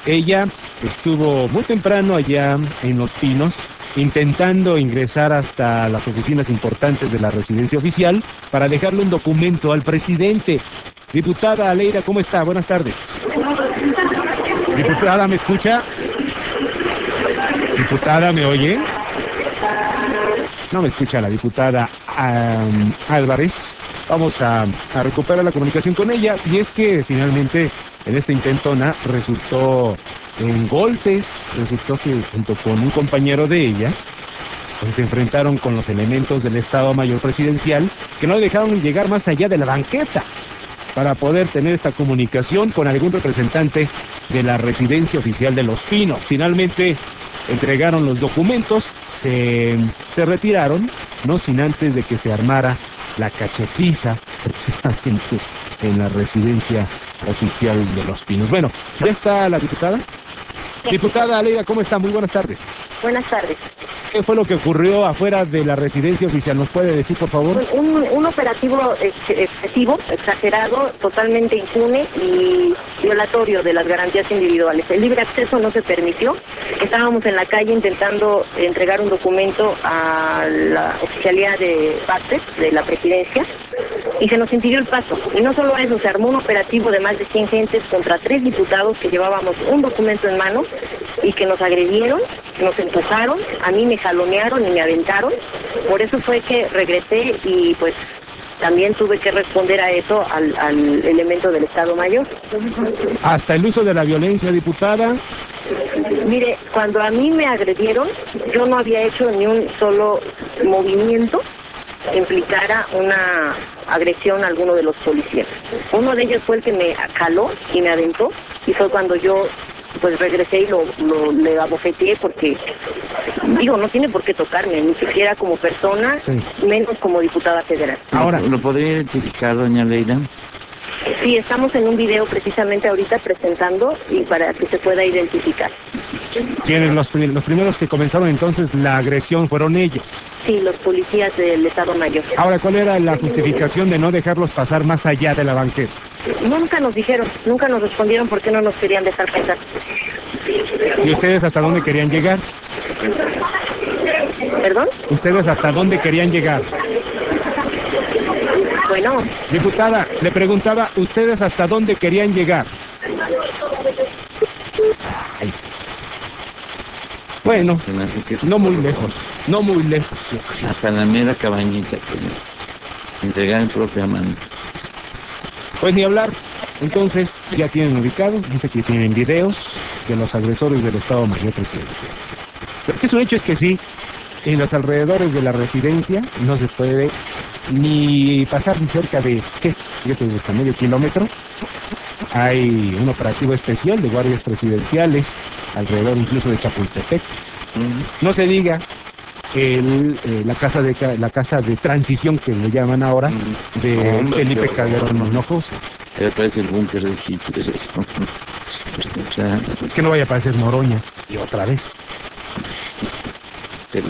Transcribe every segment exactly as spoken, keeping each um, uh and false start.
Ella estuvo muy temprano allá en Los Pinos, intentando ingresar hasta las oficinas importantes de la residencia oficial para dejarle un documento al presidente. Diputada Aleida, ¿cómo está? Buenas tardes. Diputada, ¿me escucha? Diputada, ¿me oye? No me escucha la diputada um, Álvarez. Vamos a, a recuperar la comunicación con ella. Y es que finalmente en esta intentona resultó en golpes. Resultó que junto con un compañero de ella pues se enfrentaron con los elementos del Estado Mayor Presidencial, que no le dejaron llegar más allá de la banqueta para poder tener esta comunicación con algún representante de la residencia oficial de Los Pinos. Finalmente entregaron los documentos, se, se retiraron, no sin antes de que se armara la cachetiza precisamente en la residencia oficial de Los Pinos. Bueno, ¿ya está la diputada? Sí. Diputada Aleida, ¿cómo está? Muy buenas tardes. Buenas tardes. ¿Qué fue lo que ocurrió afuera de la residencia oficial? ¿Nos puede decir, por favor? Un, un operativo ex excesivo, exagerado, totalmente impune y violatorio de las garantías individuales. El libre acceso no se permitió. Estábamos en la calle intentando entregar un documento a la oficialía de partes de la presidencia y se nos impidió el paso. Y no solo eso, se armó un operativo de más de cien gentes contra tres diputados que llevábamos un documento en mano y que nos agredieron, nos empujaron, a mí me jalonearon y me aventaron. Por eso fue que regresé y pues también tuve que responder a eso al, al elemento del Estado Mayor. Hasta el uso de la violencia, diputada. Mire, cuando a mí me agredieron, yo no había hecho ni un solo movimiento que implicara una agresión a alguno de los policías. Uno de ellos fue el que me jaló y me aventó, y fue cuando yo pues regresé y lo, lo le abofeteé porque, digo, no tiene por qué tocarme, ni siquiera como persona, sí, menos como diputada federal. Ahora, ¿lo podría identificar, doña Aleida? Sí, estamos en un video precisamente ahorita presentando y para que se pueda identificar. ¿Quiénes los, los primeros que comenzaron entonces la agresión fueron ellos? Sí, los policías del Estado Mayor. Ahora, ¿cuál era la justificación de no dejarlos pasar más allá de la banqueta? Nunca nos dijeron, nunca nos respondieron por qué no nos querían dejar pasar. ¿Y ustedes hasta dónde querían llegar? ¿Perdón? ¿Ustedes hasta dónde querían llegar? Bueno. Diputada, le preguntaba, ¿ustedes hasta dónde querían llegar? Ay. Bueno, que... no muy lejos, no muy lejos. Hasta la mera cabañita que entregar en propia mano. Pues ni hablar. Entonces, ya tienen ubicado, dice que tienen videos de los agresores del Estado Mayor Presidencial. Pero que su hecho es que sí, en los alrededores de la residencia no se puede ni pasar ni cerca de, ¿qué? Yo te gusta, medio kilómetro. Hay un operativo especial de guardias presidenciales, alrededor incluso de Chapultepec. No se diga el, eh, la casa de la casa de transición que le llaman ahora, de no, Felipe Calderón Hinojosa. Pero parece el búnker de Hitler, eso. O sea, es que no vaya a parecer Noroña, y otra vez. Pero,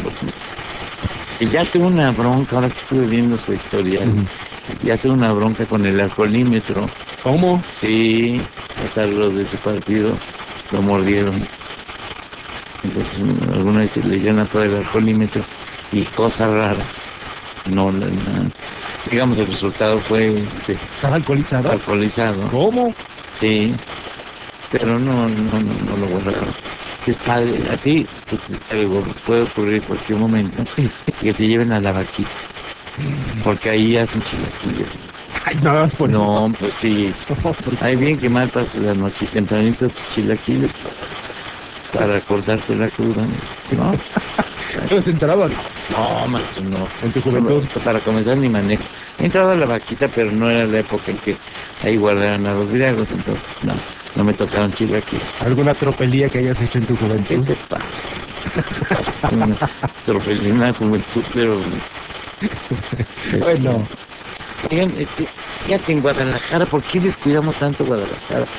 y ya tengo una bronca, ahora que estuve viendo su historial, uh-huh. Ya tengo una bronca con el alcoholímetro. ¿Cómo? Sí, hasta los de su partido lo mordieron. Entonces, alguna vez le hicieron a todo el alcoholímetro y cosa rara. No, no, no, digamos, el resultado fue... Sí, ¿estaba alcoholizado? Alcoholizado. ¿Cómo? Sí, pero no, no, no, no lo guardaron. Es padre, a ti algo puede ocurrir en cualquier momento, sí, que te lleven a la vaquita, porque ahí hacen chilaquiles. Ay, no, es por no, eso. Pues sí, hay bien que mal pasas la noche y tempranito tus chilaquiles para cortarte la cruda, ¿no? ¿No se enteraban? No, maestro, no. ¿En tu juventud? No, para comenzar ni manejo. He entrado a la vaquita, pero no era la época en que ahí guardaran a los griegos, entonces no, no me tocaron chilaquiles. ¿Alguna tropelía que hayas hecho en tu juventud? ¿Qué te pasa? ¿Qué te pasa? Una tropelía en la juventud, pero... Bueno. Oigan, este, fíjate, en Guadalajara, ¿por qué descuidamos tanto Guadalajara?